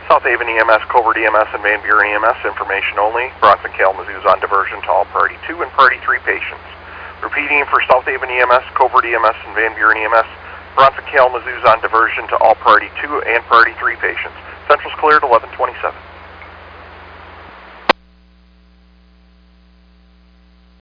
South Haven EMS, Covert EMS, and Van Buren EMS, information only. Bronson Kalamazoo's on diversion to all Priority 2 and Priority 3 patients. Repeating for South Haven EMS, Covert EMS, and Van Buren EMS, Bronson Kalamazoo's on diversion to all Priority 2 and Priority 3 patients. Central's cleared 1127.